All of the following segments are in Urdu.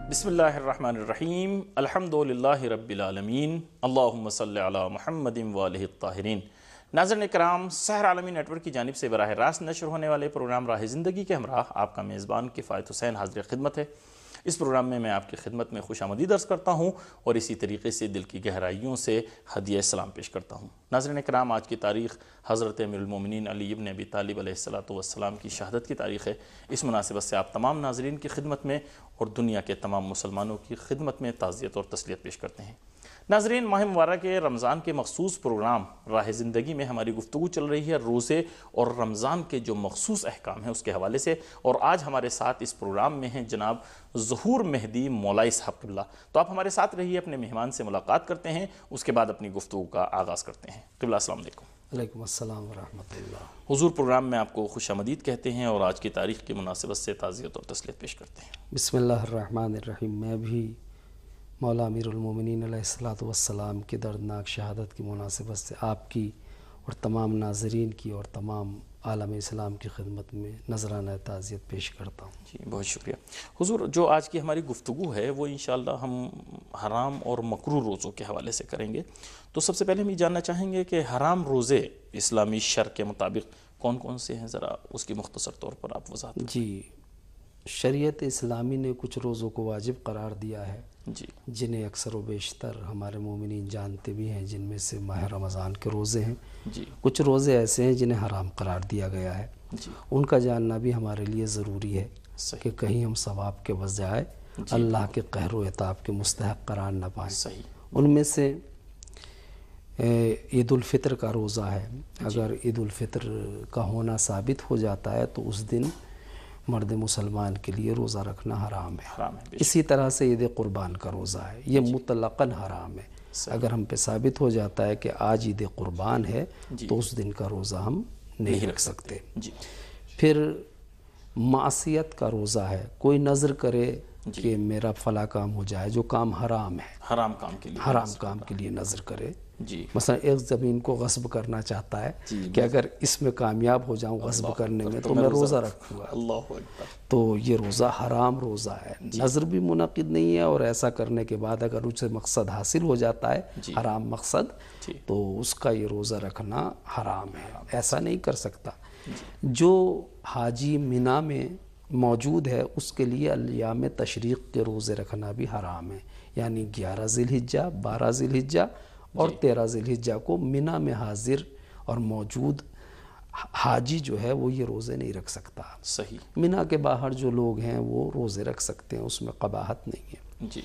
بسم اللہ الرحمن الرحیم الحمدللہ رب العالمین اللہم صلی علی محمد والہ الطاہرین۔ ناظرین کرام، سحر عالمی نیٹ ورک کی جانب سے براہ راست نشر ہونے والے پروگرام راہ زندگی کے ہمراہ آپ کا میزبان کفایت حسین حاضر خدمت ہے۔ اس پروگرام میں آپ کی خدمت میں خوش آمدید عرض کرتا ہوں اور اسی طریقے سے دل کی گہرائیوں سے ہدیہ سلام پیش کرتا ہوں۔ ناظرین کرام، آج کی تاریخ حضرت امیر المومنین علی ابن ابی طالب علیہ السلام کی شہادت کی تاریخ ہے۔ اس مناسبت سے آپ تمام ناظرین کی خدمت میں اور دنیا کے تمام مسلمانوں کی خدمت میں تعزیت اور تسلیت پیش کرتے ہیں۔ ناظرین، ماہ مبارک رمضان کے مخصوص پروگرام راہ زندگی میں ہماری گفتگو چل رہی ہے روزے اور رمضان کے جو مخصوص احکام ہیں اس کے حوالے سے، اور آج ہمارے ساتھ اس پروگرام میں ہیں جناب ظہور مہدی مولائی صاحب قبلہ۔ تو آپ ہمارے ساتھ رہیے، اپنے مہمان سے ملاقات کرتے ہیں، اس کے بعد اپنی گفتگو کا آغاز کرتے ہیں۔ قبلہ السلام علیکم۔ وعلیکم السلام ورحمۃ اللہ۔ حضور، پروگرام میں آپ کو خوش آمدید کہتے ہیں اور آج کی تاریخ کی مناسبت سے تعزیت اور تسلیت پیش کرتے ہیں۔ بسم اللہ الرحمن الرحیم۔ میں بھی مولا امیر المومنین علیہ السلام کی دردناک شہادت کی مناسبت سے آپ کی اور تمام ناظرین کی اور تمام عالم اسلام کی خدمت میں نذرانہ تعزیت پیش کرتا ہوں۔ جی، بہت شکریہ حضور۔ جو آج کی ہماری گفتگو ہے وہ انشاءاللہ ہم حرام اور مکروہ روزوں کے حوالے سے کریں گے۔ تو سب سے پہلے ہم یہ جاننا چاہیں گے کہ حرام روزے اسلامی شرع کے مطابق کون کون سے ہیں، ذرا اس کی مختصر طور پر آپ وضاحت۔ جی، شریعت اسلامی نے کچھ روزوں کو واجب قرار دیا ہے، جی، جنہیں اکثر و بیشتر ہمارے مومنین جانتے بھی ہیں، جن میں سے ماہ رمضان کے روزے ہیں۔ جی، کچھ روزے ایسے ہیں جنہیں حرام قرار دیا گیا ہے، جی، ان کا جاننا بھی ہمارے لیے ضروری ہے صحیح، کہ کہیں ہم ثواب کے بجائے جی، اللہ کے قہر و عتاب کے مستحق قرار نہ پائیں۔ صحیح، ان میں سے عید الفطر کا روزہ ہے۔ اگر عید الفطر کا ہونا ثابت ہو جاتا ہے تو اس دن مرد مسلمان کے لیے روزہ رکھنا حرام ہے۔ حرام ہے، اسی طرح سے عید قربان کا روزہ ہے، یہ مطلقاً حرام ہے۔ اگر ہم پہ ثابت ہو جاتا ہے کہ آج عید قربان ہے تو اس دن کا روزہ ہم نہیں رکھ سکتے۔ جی، پھر معصیت کا روزہ ہے، کوئی نظر کرے کہ میرا فلاں کام ہو جائے، جو کام حرام ہے، حرام کام کے لیے، حرام کام کے لیے نظر کرے۔ جی، مثلا ایک زمین کو غصب کرنا چاہتا ہے کہ اگر اس میں کامیاب ہو جاؤں غصب کرنے میں تو میں روزہ رکھوں گا، اللہ اکبر، تو یہ روزہ حرام روزہ ہے، نظر بھی منعقد نہیں ہے، اور ایسا کرنے کے بعد اگر اسے مقصد حاصل ہو جاتا ہے، حرام مقصد، تو اس کا یہ روزہ رکھنا حرام ہے، ایسا نہیں کر سکتا۔ جو حاجی مینا میں موجود ہے اس کے لیے ایام تشریق کے روزے رکھنا بھی حرام ہے، یعنی 11 ذی الحجہ، 12 ذی الحجہ اور 13 ذی الحجہ کو مینا میں حاضر اور موجود حاجی جو ہے وہ یہ روزے نہیں رکھ سکتا۔ صحیح، مینا کے باہر جو لوگ ہیں وہ روزے رکھ سکتے ہیں، اس میں قباحت نہیں ہے۔ جی،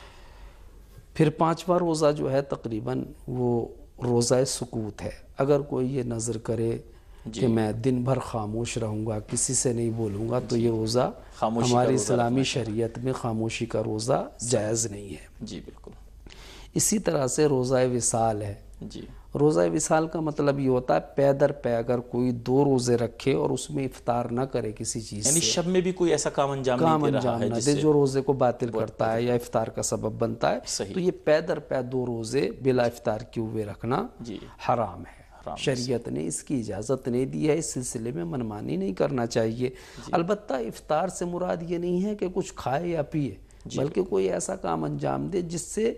پھر 5واں روزہ جو ہے تقریباً وہ روزہ سکوت ہے۔ اگر کوئی یہ نظر کرے کہ میں دن بھر خاموش رہوں گا، کسی سے نہیں بولوں گا، تو یہ روزہ ہماری اسلامی شریعت میں خاموشی کا روزہ جائز نہیں ہے۔ جی، بالکل، اسی طرح سے روزہ وصال ہے۔ جی، روزہ وصال کا مطلب یہ ہوتا ہے پے در پے اگر کوئی 2 روزے رکھے اور اس میں افطار نہ کرے کسی چیز یعنی سے، شب میں بھی کوئی ایسا کام انجام نہ دے جو روزے کو باطل کرتا ہے یا افطار کا سبب بنتا ہے، تو یہ پے در پے 2 روزے بلا افطار کیے ہوئے رکھنا حرام ہے۔ شریعت نے اس کی اجازت نہیں دی ہے، اس سلسلے میں منمانی نہیں کرنا چاہیے۔ البتہ افطار سے مراد یہ نہیں ہے کہ کچھ کھائے یا پیے، بلکہ کوئی ایسا کام انجام دے جس سے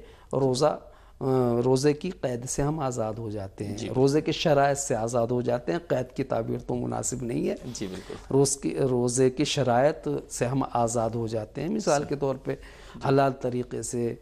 روزے کی قید سے ہم آزاد ہو جاتے ہیں، روزے کے شرائط سے آزاد ہو جاتے ہیں۔ قید کی تعبیر تو مناسب نہیں ہے، جی، بالکل، روزے کی شرائط سے ہم آزاد ہو جاتے ہیں۔ مثال کے طور پہ حلال طریقے سے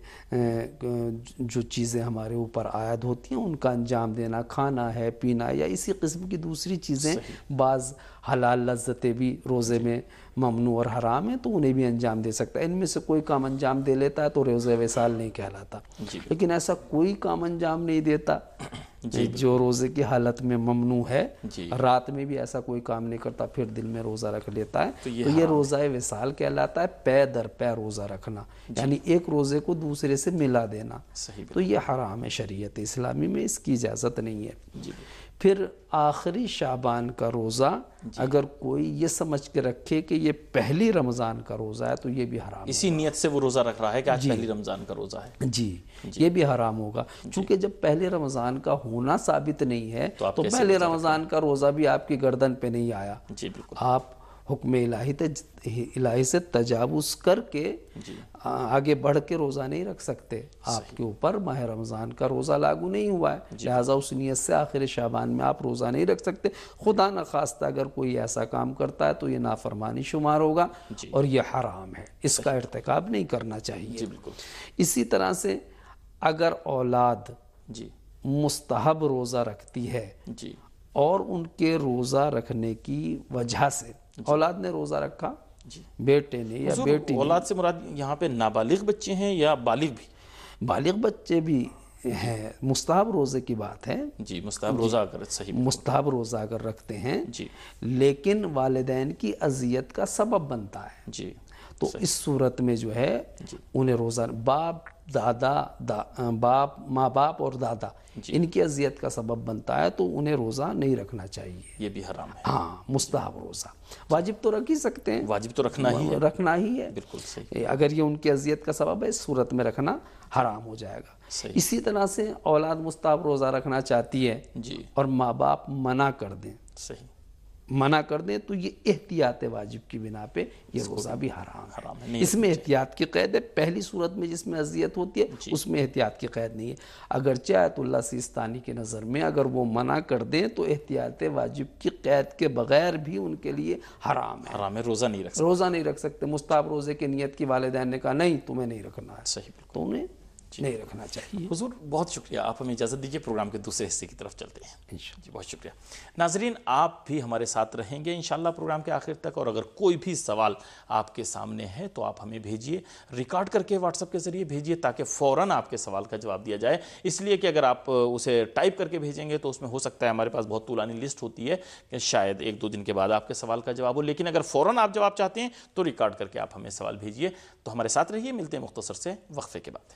جو چیزیں ہمارے اوپر عائد ہوتی ہیں ان کا انجام دینا، کھانا ہے، پینا یا اسی قسم کی دوسری چیزیں، بعض حلال لذتیں بھی روزے میں ممنوع اور حرام ہیں تو انہیں بھی انجام دے سکتا ہے۔ ان میں سے کوئی کام انجام دے لیتا ہے تو روزہ وصال نہیں کہلاتا، لیکن ایسا کوئی کام انجام نہیں دیتا جو روزے کی حالت میں ممنوع ہے، رات میں بھی ایسا کوئی کام نہیں کرتا پھر دل میں روزہ رکھ لیتا ہے، تو یہ روزہ وصال کہلاتا ہے، پے در پے روزہ رکھنا، یعنی ایک روزے کو دوسرے سے ملا دینا، تو یہ حرام ہے۔ شریعت اسلامی میں اس کی اجازت نہیں ہے۔ پھر آخری شعبان کا روزہ اگر کوئی یہ سمجھ کے رکھے کہ یہ پہلی رمضان کا روزہ ہے تو یہ بھی حرام ہے، اسی نیت سے وہ روزہ رکھ رہا ہے کہ آج پہلی رمضان کا روزہ ہے، جی یہ بھی حرام ہوگا، چونکہ جب پہلے رمضان کا ہونا ثابت نہیں ہے تو پہلے رمضان کا روزہ بھی آپ کی گردن پہ نہیں آیا، جی بالکل، آپ حکم الہی سے تجاوز کر کے آگے بڑھ کے روزہ نہیں رکھ سکتے. آپ کے اوپر ماہ رمضان کا روزہ لاگو نہیں ہوا ہے, لہٰذا اس نیت سے آخر شعبان میں آپ روزہ نہیں رکھ سکتے. خدا نخواستہ اگر کوئی ایسا کام کرتا ہے تو یہ نافرمانی شمار ہوگا اور یہ حرام ہے, اس کا ارتکاب نہیں کرنا چاہیے. اسی طرح سے اگر اولاد مستحب روزہ رکھتی ہے اور ان کے روزہ رکھنے کی وجہ سے اولاد نے روزہ رکھا, بیٹے نے یا بیٹی نے, اولاد سے مراد یہاں پہ نابالغ بچے ہیں یا بالغ بھی؟ بالغ بچے بھی ہیں. مستحب روزے کی بات ہے. جی, مستحب روزہ اگر صحیح مستحب روزہ اگر رکھتے ہیں لیکن والدین کی اذیت کا سبب بنتا ہے تو اس صورت میں جو ہے انہیں روزہ, ماں باپ اور دادا ان کی اذیت کا سبب بنتا ہے تو انہیں روزہ نہیں رکھنا چاہیے. یہ بھی حرام ہے. ہاں, مستحب روزہ. واجب تو رکھ ہی سکتے ہیں, واجب تو رکھنا ہی ہے. بالکل صحیح. اگر یہ ان کی اذیت کا سبب ہے اس صورت میں رکھنا حرام ہو جائے گا. اسی طرح سے اولاد مستحب روزہ رکھنا چاہتی ہے اور ماں باپ منع کر دیں, منع کر دیں تو یہ احتیاط واجب کی بنا پہ یہ روزہ بھی حرام ہے. اس میں احتیاط کی قید ہے. پہلی صورت میں جس میں اذیت ہوتی ہے اس میں احتیاط کی قید نہیں ہے. اگرچہ آیت اللہ سیستانی کی نظر میں اگر وہ منع کر دیں تو احتیاط واجب کی قید کے بغیر بھی ان کے لیے حرام ہے. روزہ نہیں رکھ سکتے. مستحب روزے کی نیت کی والدین نے کہا نہیں تمہیں نہیں رکھنا ہے, تو انہیں نہیں رکھنا چاہیے. حضور بہت شکریہ, آپ ہمیں اجازت دیجیے پروگرام کے دوسرے حصے کی طرف چلتے ہیں. جی بہت شکریہ. ناظرین, آپ بھی ہمارے ساتھ رہیں گے انشاءاللہ پروگرام کے آخر تک, اور اگر کوئی بھی سوال آپ کے سامنے ہے تو آپ ہمیں بھیجیے, ریکارڈ کر کے واٹس ایپ کے ذریعے بھیجیے تاکہ فوراً آپ کے سوال کا جواب دیا جائے. اس لیے کہ اگر آپ اسے ٹائپ کر کے بھیجیں گے تو اس میں ہو سکتا ہے ہمارے پاس بہت طولانی لسٹ ہوتی ہے کہ شاید 1-2 دن کے بعد آپ کے سوال کا جواب ہو, لیکن اگر فوراً آپ جواب چاہتے ہیں تو ریکارڈ کر کے آپ ہمیں سوال بھیجیے. تو ہمارے ساتھ رہیے, ملتے ہیں مختصر سے وقفے کے بعد.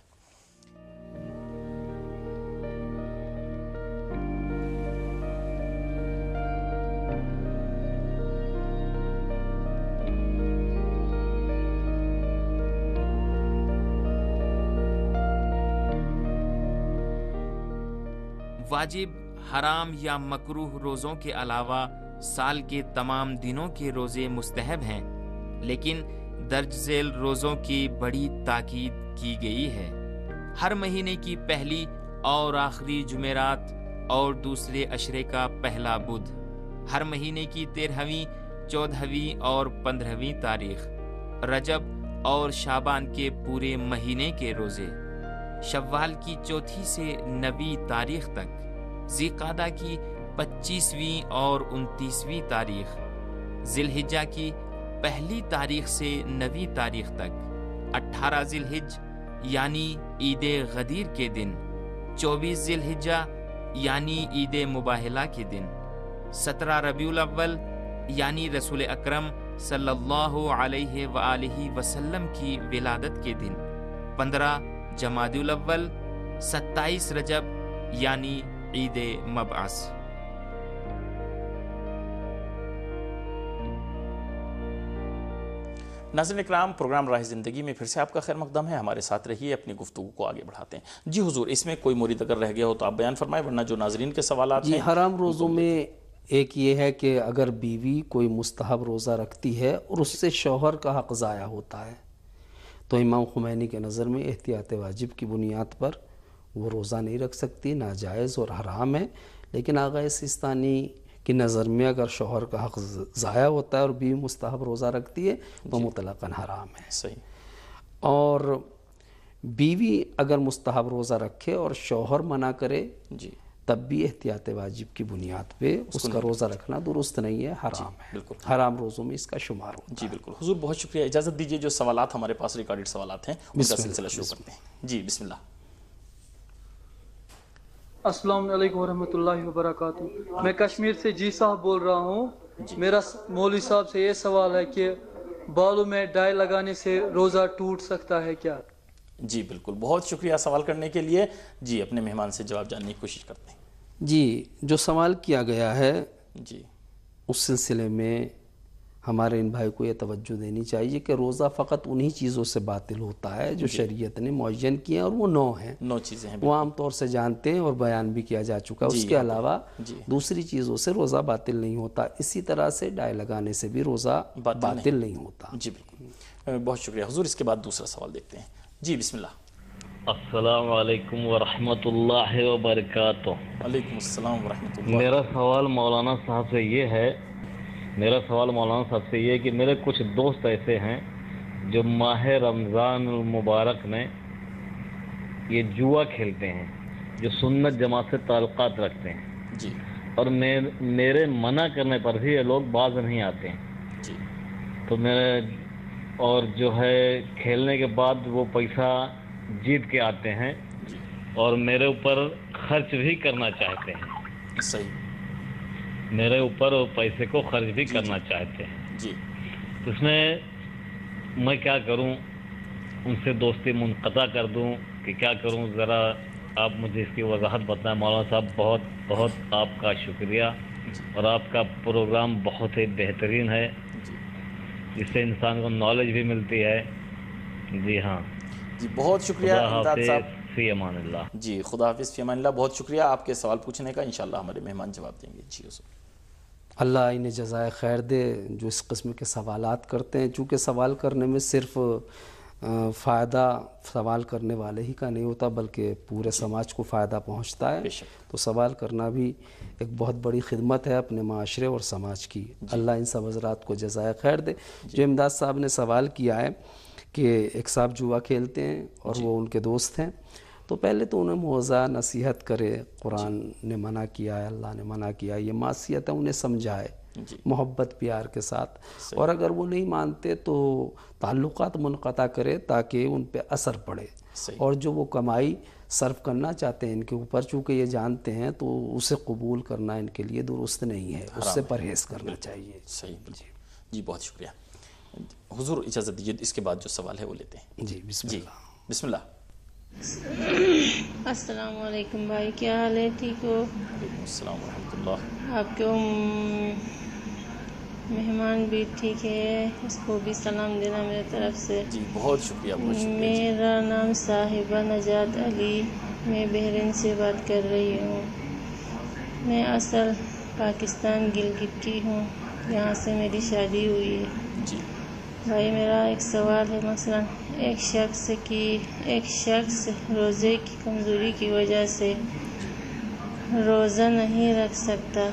واجب, حرام یا مکروہ روزوں کے علاوہ سال کے تمام دنوں کے روزے مستحب ہیں, لیکن درج ذیل روزوں کی بڑی تاکید کی گئی ہے. ہر مہینے کی پہلی اور آخری جمعرات اور دوسرے عشرے کا پہلا بدھ, ہر مہینے کی 13ویں, 14ویں اور 15ویں تاریخ, رجب اور شعبان کے پورے مہینے کے روزے, شوال کی 4 سے 9 تاریخ تک, ذی قعدہ کی 25ویں اور 29ویں تاریخ, ذی الحجہ کی 1 تاریخ سے 9 تاریخ تک, 18 ذی الحجہ یعنی عید غدیر کے دن, 24 ذی الحجہ یعنی عید مباہلہ کے دن, 17 ربیع الاول یعنی رسول اکرم صلی اللہ علیہ وآلہ وسلم کی ولادت کے دن, 15 جمادی الاول, 27 رجب یعنی عید مبعث. ناظرین اکرام, پروگرام راہ زندگی میں پھر سے آپ کا خیر مقدم ہے. ہمارے ساتھ رہیے, اپنی گفتگو کو آگے بڑھاتے ہیں. جی حضور, اس میں کوئی مورد اگر رہ گیا ہو تو آپ بیان فرمائیں, ورنہ جو ناظرین کے سوالات ہیں. حرام روزوں میں ایک یہ ہے کہ اگر بیوی کوئی مستحب روزہ رکھتی ہے اور اس سے شوہر کا حق ضائع ہوتا ہے تو امام خمینی کے نظر میں احتیاط واجب کی بنیاد پر وہ روزہ نہیں رکھ سکتی, ناجائز اور حرام ہے. لیکن آغا سیستانی کی نظر میں اگر شوہر کا حق ضائع ہوتا ہے اور بیوی مستحب روزہ رکھتی ہے تو مطلقاً حرام ہے. صحیح. اور بیوی اگر مستحب روزہ رکھے اور شوہر منع کرے تب بھی احتیاط واجب کی بنیاد پہ اس کا روزہ رکھنا درست نہیں ہے, حرام ہے. حرام روزوں میں اس کا شمار ہوتا ہے. جی بالکل. حضور بہت شکریہ. اجازت دیجیے جو سوالات ہمارے پاس ریکارڈڈ سوالات ہیں ان کا سلسلہ شروع کرتے ہیں. جی بسم اللہ. السلام علیکم ورحمۃ اللہ وبرکاتہ. میں کشمیر سے جی صاحب بول رہا ہوں. میرا مولوی صاحب سے یہ سوال ہے کہ بالوں میں ڈائی لگانے سے روزہ ٹوٹ سکتا ہے کیا؟ جی بالکل, بہت شکریہ سوال کرنے کے لیے. جی اپنے مہمان سے جواب جاننے کی کوشش کرتے ہیں. جی, جو سوال کیا گیا ہے جی اس سلسلے میں ہمارے ان بھائی کو یہ توجہ دینی چاہیے کہ روزہ فقط انہی چیزوں سے باطل ہوتا ہے جو شریعت نے معین کی ہیں، اور وہ 9 ہیں، 9 چیزیں ہیں، وہ عام طور سے جانتے ہیں اور بیان بھی کیا جا چکا ہے۔ اس کے علاوہ دوسری چیزوں سے روزہ باطل نہیں ہوتا، اسی طرح سے ڈائی لگانے سے بھی روزہ باطل نہیں ہوتا۔ جی بالکل، بہت شکریہ حضور۔ اس کے بعد دوسرا سوال دیکھتے ہیں۔ جی بسم اللہ۔ السلام علیکم ورحمۃ اللہ وبرکاتہ۔ وعلیکم السلام ورحمۃ اللہ۔ میرا سوال مولانا صاحب سے یہ ہے کہ میرے کچھ دوست ایسے ہیں جو ماہ رمضان المبارک میں یہ جوا کھیلتے ہیں، جو سنت جماعت سے تعلقات رکھتے ہیں، جی اور میرے منع کرنے پر بھی یہ لوگ باز نہیں آتے ہیں، جی تو اور جو ہے کھیلنے کے بعد وہ پیسہ جیت کے آتے ہیں اور میرے اوپر خرچ بھی کرنا چاہتے ہیں، صحیح، میرے اوپر پیسے کو خرچ بھی کرنا چاہتے ہیں۔ جی تو اس میں کیا کروں؟ ان سے دوستی منقطع کر دوں کہ کیا کروں؟ ذرا آپ مجھے اس کی وضاحت بتائیں مولانا صاحب۔ بہت بہت آپ کا شکریہ، اور آپ کا پروگرام بہت ہی بہترین ہے، جس سے انسان کو نالج بھی ملتی ہے۔ جی ہاں جی بہت شکریہ امداد صاحب۔ فی امان اللہ۔ جی خدا حافظ، فی امان اللہ۔ بہت شکریہ آپ کے سوال پوچھنے کا، انشاءاللہ ہمارے مہمان جواب دیں گے۔ جی حضور۔ اللہ انہیں جزائے خیر دے جو اس قسم کے سوالات کرتے ہیں، چونکہ سوال کرنے میں صرف فائدہ سوال کرنے والے ہی کا نہیں ہوتا بلکہ پورے سماج کو فائدہ پہنچتا ہے، تو سوال کرنا بھی ایک بہت بڑی خدمت ہے اپنے معاشرے اور سماج کی۔ اللہ ان سب حضرات کو جزائے خیر دے۔ جو امداد صاحب نے سوال کیا ہے کہ ایک صاحب جوا کھیلتے ہیں اور وہ ان کے دوست ہیں، تو پہلے تو انہیں موعظہ نصیحت کرے، قرآن نے منع کیا ہے، اللہ نے منع کیا ہے، یہ معصیت ہے، انہیں سمجھائے محبت پیار کے ساتھ، اور اگر وہ نہیں مانتے تو تعلقات منقطع کرے تاکہ ان پہ اثر پڑے، اور جو وہ کمائی صرف کرنا چاہتے ہیں ان کے اوپر، چونکہ یہ جانتے ہیں تو اسے قبول کرنا ان کے لیے درست نہیں ہے، اس سے پرہیز کرنا چاہیے۔ صحیح، جی بہت شکریہ حضور۔ اجازت دیجیے اس کے بعد جو سوال ہے وہ لیتے ہیں۔ جی بسم اللہ۔ بسم اللہ۔ السلام علیکم بھائی، کیا حال ہے؟ ٹھیک ہو؟ وعلیکم السلام ورحمۃ اللہ۔ آپ کے مہمان بھی ٹھیک ہے، اس کو بھی سلام دینا میرے طرف سے۔ جی بہت شکریہ، بہت شکریہ۔ میرا نام صاحبہ نجات علی، میں بحرین سے بات کر رہی ہوں۔ میں اصل پاکستان گلگت کی ہوں، یہاں سے میری شادی ہوئی ہے۔ جی بھائی میرا ایک سوال ہے، مثلا ایک شخص روزے کی کمزوری کی وجہ سے روزہ نہیں رکھ سکتا،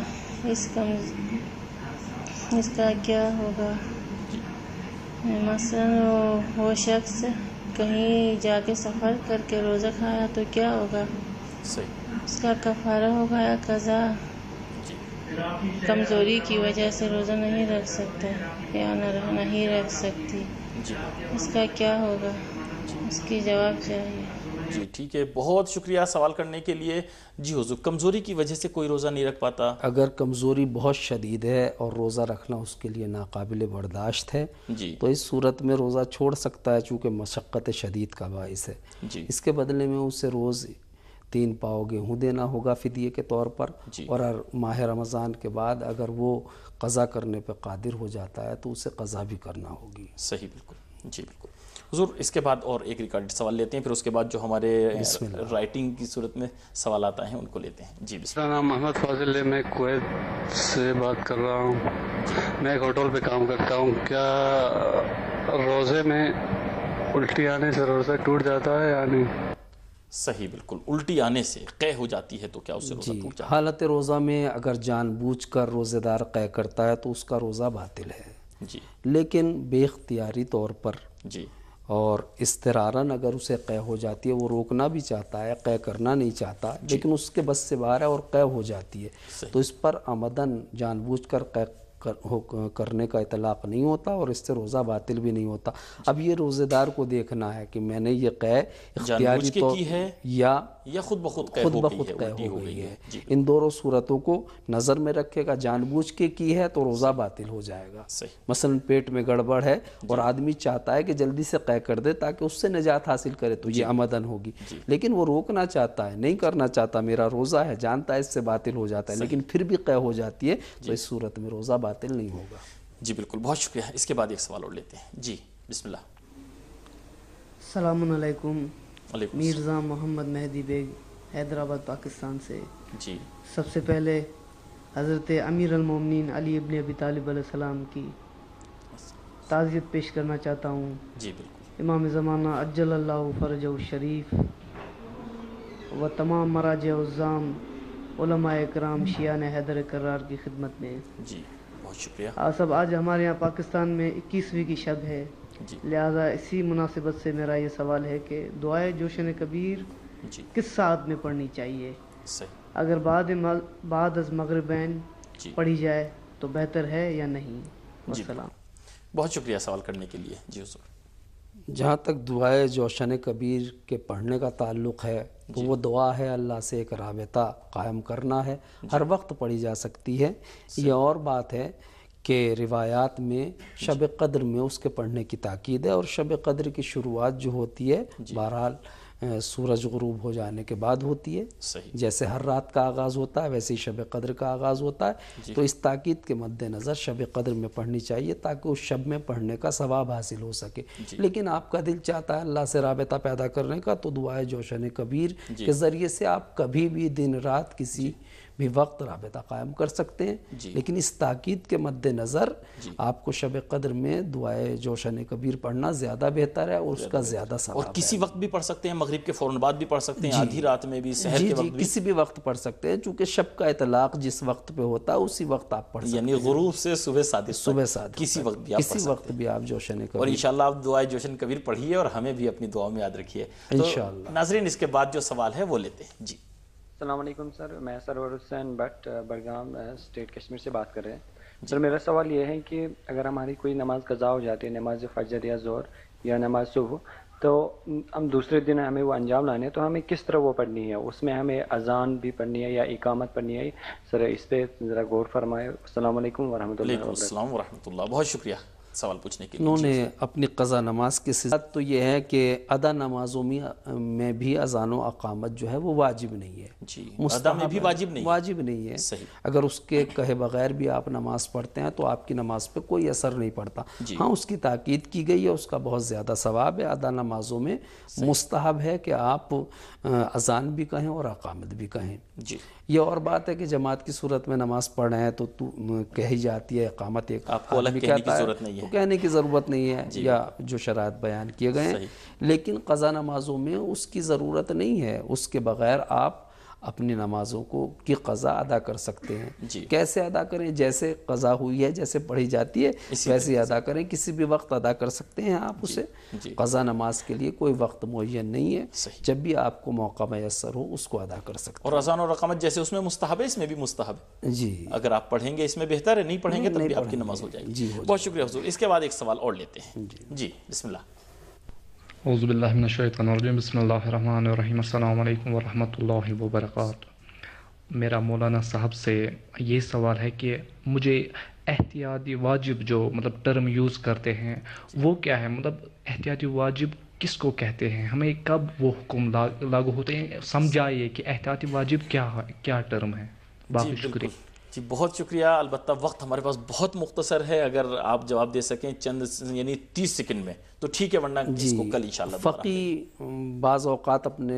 اس کا کیا ہوگا؟ مثلا وہ شخص کہیں جا کے سفر کر کے روزہ کھایا تو کیا ہوگا؟ صحیح، اس کا کفارہ ہوگا یا قضا؟ کمزوری کی وجہ سے روزہ نہیں رکھ سکتا یا نہیں رکھ سکتی، اس کا کیا ہوگا؟ اس کی جواب چاہیے۔ جی ٹھیک ہے، بہت شکریہ سوال کرنے کے لیے۔ جی حضور، کمزوری کی وجہ سے کوئی روزہ نہیں رکھ پاتا؟ اگر کمزوری بہت شدید ہے اور روزہ رکھنا اس کے لیے ناقابل برداشت ہے تو اس صورت میں روزہ چھوڑ سکتا ہے، چونکہ مشقت شدید کا باعث ہے۔ اس کے بدلے میں اسے روز 3 پاؤ گیہوں دینا ہوگا فدیے کے طور پر، اور ماہ رمضان کے بعد اگر وہ قضا کرنے پہ قادر ہو جاتا ہے تو اسے قضا بھی کرنا ہوگی۔ صحیح، بالکل، جی بالکل حضور۔ اس کے بعد اور ایک ریکارڈ سوال لیتے ہیں، پھر اس کے بعد جو ہمارے رائٹنگ کی صورت میں سوالات آئے ہیں ان کو لیتے ہیں۔ جی بسم اللہ۔ میرا نام محمد فاضل ہے، میں کویت سے بات کر رہا ہوں۔ میں ایک ہوٹل پہ کام کرتا ہوں۔ کیا روزے میں الٹی آنے سے روزہ ٹوٹ جاتا ہے یا نہیں؟ صحیح، بالکل، الٹی آنے سے قے ہو جاتی ہے تو کیا اس سے روزہ ٹوٹ جاتا ہے؟ حالت روزہ میں اگر جان بوجھ کر روزے دار قے کرتا ہے تو اس کا روزہ باطل ہے، لیکن بے اختیاری طور پر اور اضطراراً اگر اسے قے ہو جاتی ہے، وہ روکنا بھی چاہتا ہے، قے کرنا نہیں چاہتا، لیکن اس کے بس سے باہر ہے اور قے ہو جاتی ہے، تو اس پر عمدن جان بوجھ کر قے کرنے کا اطلاق نہیں ہوتا اور اس سے روزہ باطل بھی نہیں ہوتا۔ اب یہ روزے دار کو دیکھنا ہے کہ میں نے یہ قے اختیاری طور یا خود بخود قے ہو گئی ہے، ان دونوں صورتوں کو نظر میں رکھے گا۔ جان بوجھ کے کی ہے تو روزہ باطل ہو جائے گا۔ مثلا پیٹ میں گڑبڑ ہے اور آدمی چاہتا ہے کہ جلدی سے قے کر دے تاکہ اس سے نجات حاصل کرے تو یہ عمدن ہوگی، لیکن وہ روکنا چاہتا ہے، نہیں کرنا چاہتا، میرا روزہ ہے، جانتا ہے اس سے باطل ہو جاتا ہے، لیکن پھر بھی قے ہو جاتی ہے، تو اس صورت میں روزہ باطل نہیں ہوگا۔ جی بالکل، بہت شکریہ. اس کے بعد ایک سوال اور لیتے ہیں. جی بسم اللہ. السلام علیکم. وعلیکم مرزا محمد مہدی بیگ، حیدرآباد، پاکستان سے. جی سب سے پہلے حضرت امیر المومنین علی ابن ابی طالب علیہ السلام کی تعزیت پیش کرنا چاہتا ہوں. جی بالکل. امام زمانہ عجل اللہ فرجہ الشریف و تمام مراجع الزام علماء اکرام شیعان حیدر کرار کی خدمت میں. جی بہت شکریہ. سب آج ہمارے یہاں پاکستان میں 21ویں کی شب ہے، جی لہذا اسی مناسبت سے میرا یہ سوال ہے کہ دعائے جوشن کبیر جی کس ساعت میں پڑھنی چاہیے؟ صحیح. اگر بعد از مغربین جی پڑھی جائے تو بہتر ہے یا نہیں؟ والسلام. بہت شکریہ سوال کرنے کے لیے. جی حضور. جہاں تک دعائے جوشن کبیر کے پڑھنے کا تعلق ہے تو وہ دعا ہے اللہ سے ایک رابطہ قائم کرنا ہے، ہر وقت پڑھی جا سکتی ہے. یہ اور بات ہے کہ روایات میں شب قدر میں اس کے پڑھنے کی تاکید ہے، اور شب قدر کی شروعات جو ہوتی ہے بہرحال سورج غروب ہو جانے کے بعد ہوتی ہے. صحیح. جیسے ہر رات کا آغاز ہوتا ہے ویسے ہی شب قدر کا آغاز ہوتا ہے. تو اس تاکید کے مد نظر شب قدر میں پڑھنی چاہیے تاکہ اس شب میں پڑھنے کا ثواب حاصل ہو سکے. لیکن آپ کا دل چاہتا ہے اللہ سے رابطہ پیدا کرنے کا تو دعائے جوشن کبیر کے ذریعے سے آپ کبھی بھی دن رات کسی بھی وقت رابطہ قائم کر سکتے ہیں. لیکن اس تاکید کے مد نظر آپ کو شب قدر میں دعائے جوشن کبیر پڑھنا زیادہ بہتر ہے اور اس کا زیادہ ثواب ہے. اور کسی وقت بھی پڑھ سکتے ہیں، مغرب کے فوراً بعد بھی پڑھ سکتے ہیں، آدھی رات میں بھی، سحر کے وقت بھی، کسی بھی وقت پڑھ سکتے ہیں. چونکہ شب کا اطلاق جس وقت پہ ہوتا ہے اسی وقت آپ پڑھ سکتے ہیں، یعنی غروب سے صبح صادق تک کسی وقت بھی آپ پڑھ کسی وقت بھی آپ جوشن کبیر. اور انشاءاللہ آپ دعائے جوشن کبیر پڑھیے اور ہمیں بھی اپنی دعاؤں میں یاد رکھیے. انشاءاللہ. ناظرین اس کے بعد جو سوال ہے وہ لیتے ہیں. جی السلام علیکم سر، میں سرور حسین بٹ بڑگام اسٹیٹ کشمیر سے بات کر رہے ہیں. سر میرا سوال یہ ہے کہ اگر ہماری کوئی نماز قضا ہو جاتی ہے، نماز فجر یا ظہر یا نماز صبح، تو ہم دوسرے دن ہمیں وہ انجام لانے تو ہمیں کس طرح وہ پڑھنی ہے؟ اس میں ہمیں اذان بھی پڑھنی ہے یا اقامت پڑھنی ہے؟ سر اس پہ ذرا غور فرمائے. السلام علیکم ورحمۃ اللہ وعلیکم السلام ورحمۃ اللہ. بہت شکریہ سوال پوچھنے کے لیے. انہوں نے اپنی قضا نماز کے ساتھ تو یہ ہے کہ ادا نمازوں میں بھی اذان و اقامت جو ہے وہ واجب نہیں ہے. جی ادا میں بھی واجب نہیں ہے. صحیح. اگر اس کے کہے بغیر بھی آپ نماز پڑھتے ہیں تو آپ کی نماز پہ کوئی اثر نہیں پڑتا. ہاں اس کی تاکید کی گئی ہے، اس کا بہت زیادہ ثواب ہے. ادا نمازوں میں مستحب ہے کہ آپ اذان بھی کہیں اور اقامت بھی کہیں. جی یہ اور بات ہے کہ جماعت کی صورت میں نماز پڑھ رہے ہیں تو کہی جاتی ہے اقامت، ایک آپ کو الگ کہنے کی ضرورت نہیں ہے، تو کہنے کی ضرورت نہیں ہے، یا جو شرائط بیان کیے گئے ہیں. لیکن قضا نمازوں میں اس کی ضرورت نہیں ہے، اس کے بغیر آپ اپنی نمازوں کی قضا ادا کر سکتے ہیں. کیسے ادا کریں؟ جیسے قضا ہوئی ہے، جیسے پڑھی جاتی ہے ویسے ہی ادا کریں. کسی بھی وقت ادا کر سکتے ہیں آپ اسے. قضا نماز کے لیے کوئی وقت معین نہیں ہے، جب بھی آپ کو موقع میسر ہو اس کو ادا کر سکتے ہیں. اور اذان اور اقامت جیسے اس میں مستحب ہے، اس میں بھی مستحب ہے. جی اگر آپ پڑھیں گے اس میں بہتر ہے، نہیں پڑھیں گے تب بھی آپ کی نماز ہو جائے گی. بہت شکریہ حضور. اس کے بعد ایک سوال اور لیتے ہیں. جی بسم اللہ. اعوذ باللہ من الشیطان الرجیم، بسم اللہ الرحمن الرحیم. السلام علیکم ورحمۃ اللہ وبرکاتہ. میرا مولانا صاحب سے یہ سوال ہے کہ مجھے احتیاطی واجب جو ٹرم یوز کرتے ہیں وہ کیا ہے؟ احتیاطی واجب کس کو کہتے ہیں؟ ہمیں کب وہ حکم لاگو ہوتے ہیں؟ سمجھائیے کہ احتیاطی واجب کیا ٹرم ہے. باقی شکریہ. جی بہت شکریہ. البتہ وقت ہمارے پاس بہت مختصر ہے، اگر آپ جواب دے سکیں چند یعنی 30 سیکنڈ میں تو ٹھیک ہے، ورنہ اس کو کل انشاءاللہ. فقی بعض اوقات اپنے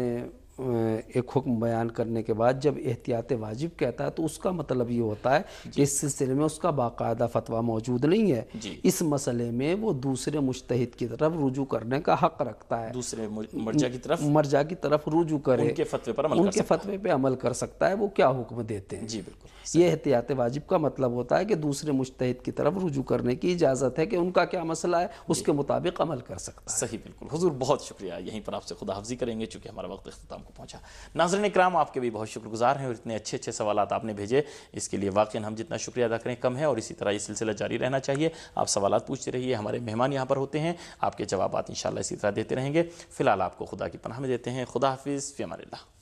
ایک حکم بیان کرنے کے بعد جب احتیاط واجب کہتا ہے تو اس کا مطلب یہ ہوتا ہے کہ اس سلسلے میں اس کا باقاعدہ فتویٰ موجود نہیں ہے. اس مسئلے میں وہ دوسرے مجتہد کی طرف رجوع کرنے کا حق رکھتا ہے، دوسرے مرجع کی طرف رجوع کرے، ان کے فتوے پہ عمل کر سکتا ہے وہ کیا حکم دیتے ہیں. جی بالکل. یہ احتیاط واجب کا مطلب ہوتا ہے کہ دوسرے مجتہد کی طرف رجوع کرنے کی اجازت ہے کہ ان کا کیا مسئلہ ہے اس کے مطابق عمل کر سکتا ہے. صحیح بالکل. حضور بہت شکریہ. یہیں پر آپ سے خدا حافظی کریں گے چونکہ ہمارا وقت اختتام کو پہنچا. ناظرین اکرام آپ کے بھی بہت شکر گزار ہیں، اور اتنے اچھے سوالات آپ نے بھیجے اس کے لیے واقعاً ہم جتنا شکریہ ادا کریں کم ہے، اور اسی طرح یہ سلسلہ جاری رہنا چاہیے. آپ سوالات پوچھتے رہیے، ہمارے مہمان یہاں پر ہوتے ہیں، آپ کے جوابات انشاءاللہ اسی طرح دیتے رہیں گے. فی الحال آپ کو خدا کی پناہ میں دیتے ہیں. خدا حافظ. فی امان اللہ.